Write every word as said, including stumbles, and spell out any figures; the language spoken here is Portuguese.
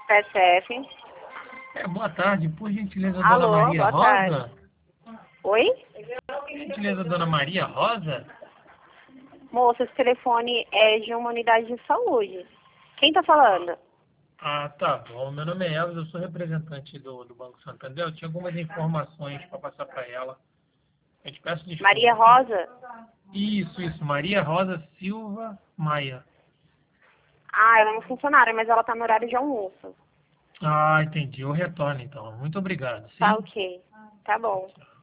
C S F. É, boa tarde, por gentileza, Alô, Dona Maria boa Rosa? tarde. Oi? Por gentileza, Dona Maria Rosa? Moça, esse telefone é de uma unidade de saúde. Quem tá falando? Ah, tá bom. Meu nome é Elvis, eu sou representante do, do Banco Santander. Eu tinha algumas informações para passar para ela. Eu te peço desculpa. Maria Rosa? Isso, isso. Maria Rosa Silva Maia. Ah, ela é uma funcionária, mas ela tá no horário de almoço. Ah, entendi. Eu retorno, então. Muito obrigado. Tá Sim? ok. Tá bom.